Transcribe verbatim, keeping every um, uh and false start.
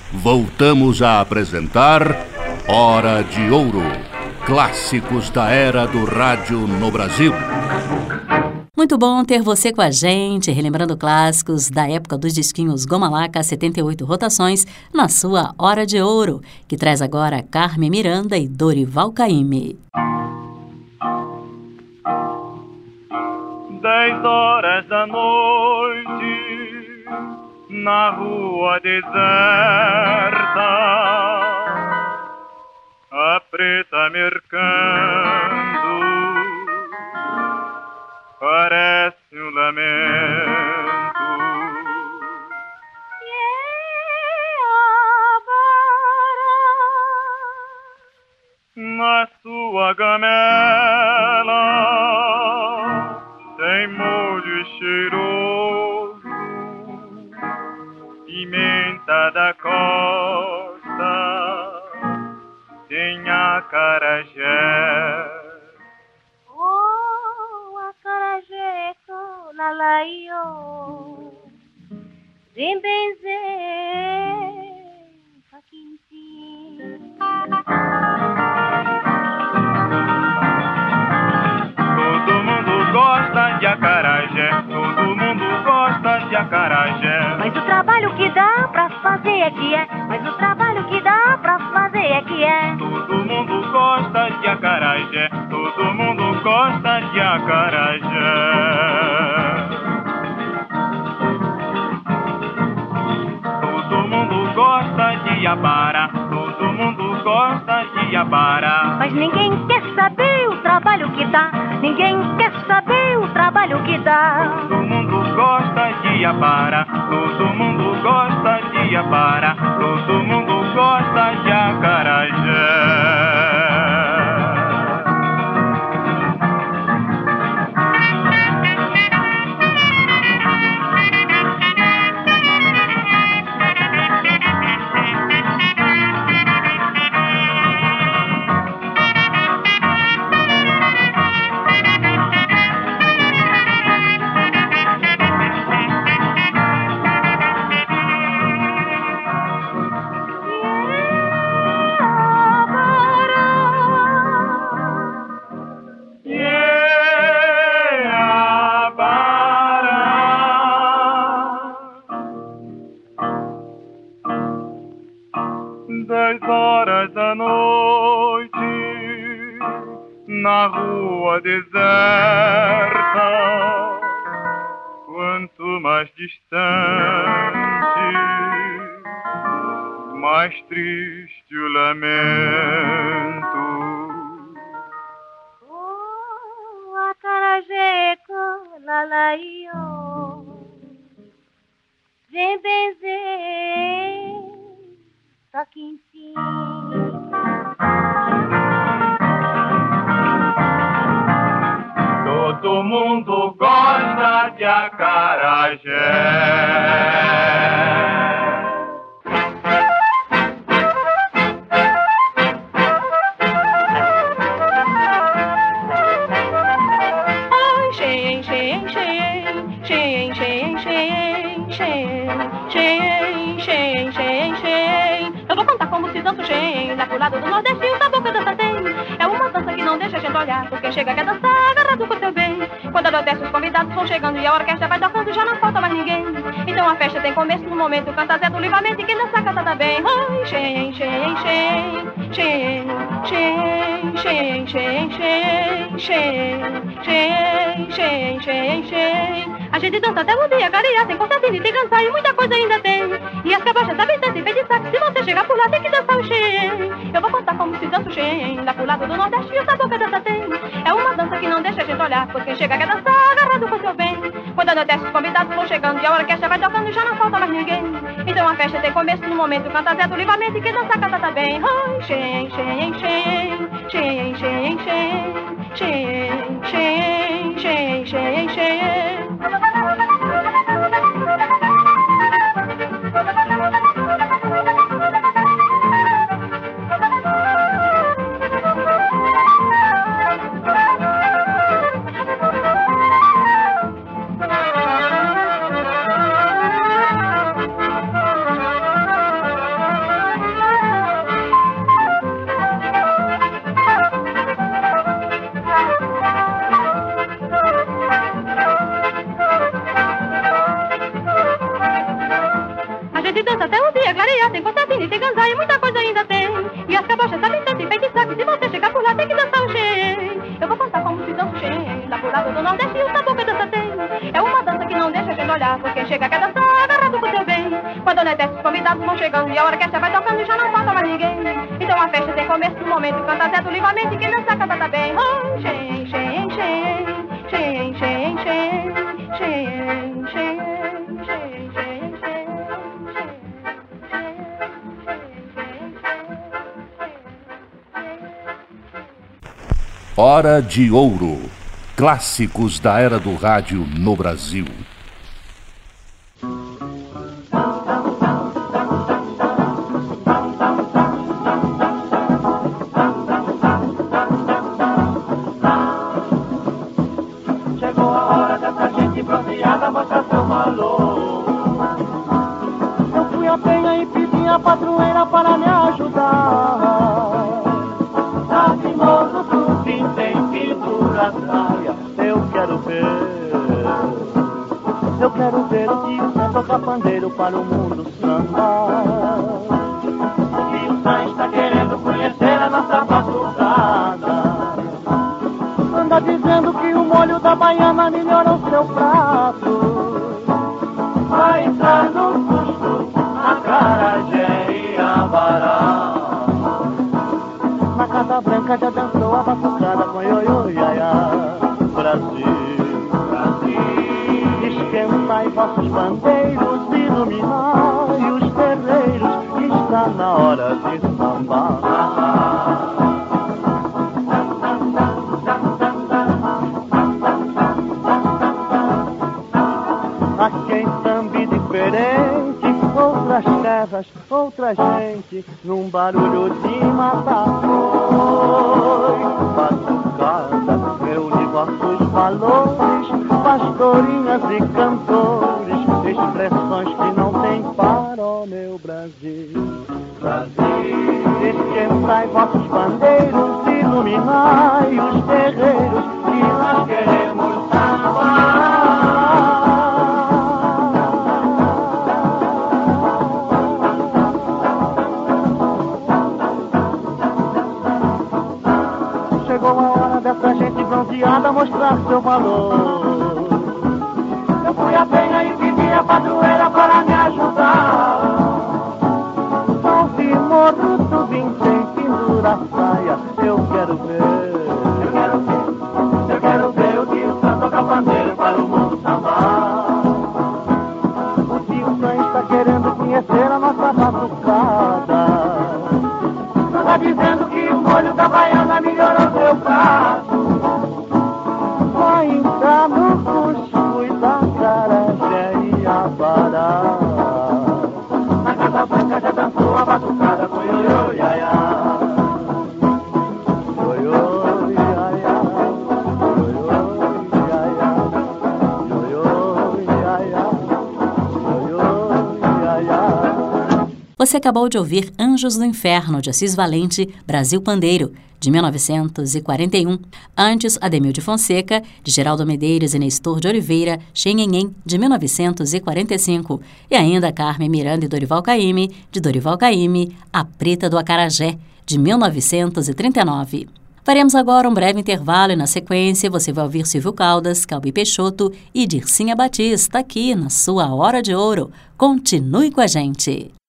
voltamos a apresentar Hora de Ouro, clássicos da era do rádio no Brasil. Muito bom ter você com a gente, relembrando clássicos da época dos disquinhos Goma Laca, setenta e oito rotações, na sua Hora de Ouro, que traz agora Carmen Miranda e Dorival Caymmi. Dez horas da noite, na rua deserta, a preta mercando parece um lamento. Na sua gamela tem molho cheiroso, pimenta da costa, tem acarajé. Lalaio, vem benzer, paquintim. Todo mundo gosta de acarajé, todo mundo gosta de acarajé. Mas o trabalho que dá pra fazer é que é, mas o trabalho que dá pra fazer é que é. Todo mundo gosta de acarajé, todo mundo gosta de acarajé. Gosta de iabara, todo mundo gosta de iabara. Mas ninguém quer saber o trabalho que dá, ninguém quer saber o trabalho que dá. Todo mundo gosta de iabara, todo mundo gosta de iabara, todo mundo gosta de acarajé. Dez horas da noite, na rua deserta, quanto mais distante, mais triste o lamento. Oh, acarajé, lalaio, vem benzer, só quintim. Todo mundo gosta de acarajé. Lá pro lado do Nordeste a boca dança tem. É uma dança que não deixa a gente olhar, porque chega quer dançar agarrado com seu bem. Quando anoitece os convidados vão chegando e a orquestra vai tocando, já não falta mais ninguém. Então a festa tem começo no momento, canta Zé do Livramento e quem dança canta também. Oi, xen, xen, xen, xen, xen, xen, xen, xen, xen, xen, xen, xen. A gente dança até o dia clarear, tem concertinho, tem dançar e muita coisa ainda tem. E as cabochas sabem dançar e feitiçar, se você chegar por lá tem que dançar o xen. Eu vou contar como se dança o xen, lá pro lado do Nordeste e o sabor que a dança tem. É uma dança que não deixa a gente olhar, pois quem chega quer dançar agarrado com seu bem. Quando anoitece os convidados vão chegando e a orquestra vai tocando, já não falta mais ninguém. Então a festa tem começo no momento, canta Zé do Livramento e quem dança canta também. Oi, xen, xen, xen, xen, xen, xen, xen, xen, xen, xen, xen. dança até o dia clarear. Tem concertina, tem ganzá e muita coisa ainda tem. E as cabochas sabem tanto enfeitiçar que se você chegar por lá tem que dançar o xerém. Eu vou contar como se dança o xerém. Lá pro lado do Nordeste o sabor que a dança tem. É uma dança que não deixa a gente olhar, porque chega quer dançar agarrado com o teu bem. Quando anoitece os convidados vão chegando e a orquestra vai tocando e já não falta mais ninguém. Então a festa tem começo no momento, canta Zé do livramento e quem dançar canta tá bem. Oh, xerém, xerém, xerém, xerém, xerém, xerém, xerém, xerém, xerém, xerém. Hora de Ouro. Clássicos da era do rádio no Brasil. Chegou a hora dessa gente bronzeada mostrar seu valor. Eu fui a penha e pedi a padroeira para me ajudar. Tá de moço, tupim, tem pintura, saia. Eu quero ver, eu quero ver o tio Sam tocar pandeiro para o mundo sambar. O tio Sam está querendo conhecer a nossa batucada. Anda dizendo que o molho da baiana melhorou seu prato. Vai entrar no custo, acarajé e abará. Na Casa Branca já dançou a batucada com ioiô, iaiá. Brasil, Brasil, esquentai vossos bandeiros, iluminai os terreiros, está na hora de sambar. A quem sambe diferente, outras terras, outra gente, num barulho de matar foi. Batucada, reúne vossos valores, pastorinhas e cantores, expressões que não tem para o meu Brasil. Brasil, Esquentai vossos bandeiros, iluminai os terreiros, que nós queremos sambar. Chegou a hora dessa gente bronzeada mostrar seu valor. eu fui a penha e pedi a padroeira para me ajudar. Salve morro do vintém, pendura a saia, eu quero ver. Eu quero ver, eu quero ver o tio Sam tocar pandeiro para o mundo sambar. O tio Sam está querendo conhecer a nossa batucada. Tá dizendo que o molho da baiana melhorou seu prato. Vai entrar no cuscuz da acarajé e abará. Na Casa Branca já dançou a batucada com ioiô, iaiá. Ioiô, iaiá, ioiô, iaiá, ioiô, iaiá, ioiô, iaiá. Você acabou de ouvir Anjos do Inferno, de Assis Valente, Brasil Pandeiro, de mil novecentos e quarenta e um. Antes, Ademil de Fonseca, de Geraldo Medeiros e Nestor de Oliveira, Xenhenhen, de mil novecentos e quarenta e cinco. E ainda Carmen Miranda e Dorival Caymmi, de Dorival Caymmi, A Preta do Acarajé, de mil novecentos e trinta e nove. Faremos agora um breve intervalo e, na sequência, você vai ouvir Silvio Caldas, Calbi Peixoto e Dircinha Batista aqui na sua Hora de Ouro. Continue com a gente!